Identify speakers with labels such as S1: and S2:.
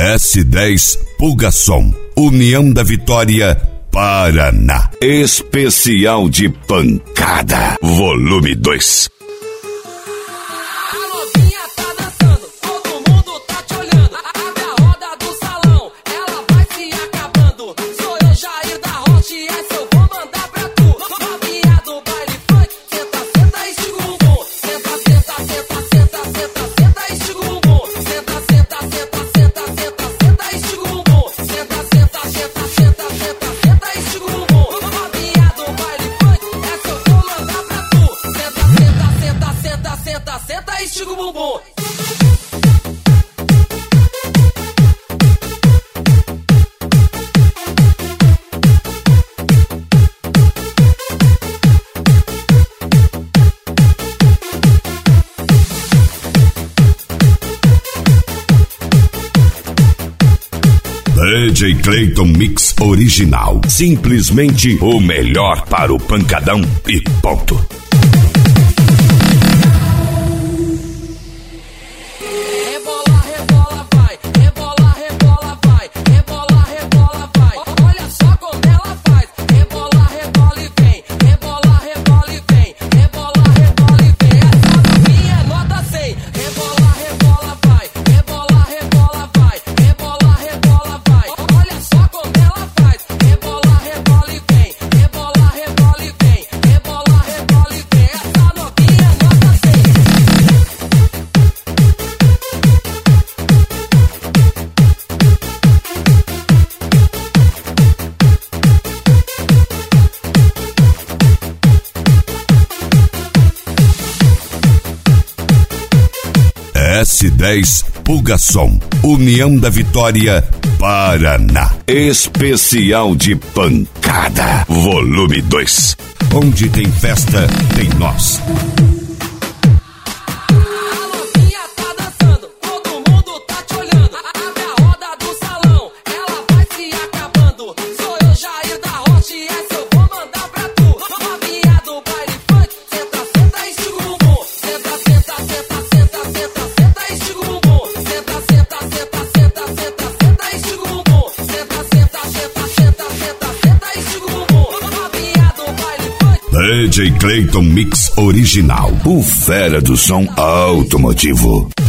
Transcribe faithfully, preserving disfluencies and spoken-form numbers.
S1: S dez Pulgasom, União da Vitória, Paraná. Especial de pancada, volume dois. D J Clayton Mix Original. Simplesmente o melhor para o pancadão e ponto. S dez Pulgasom, União da Vitória, Paraná. Especial de pancada, volume dois. Onde tem festa, tem nós. D J Clayton Mix Original, o fera do som automotivo.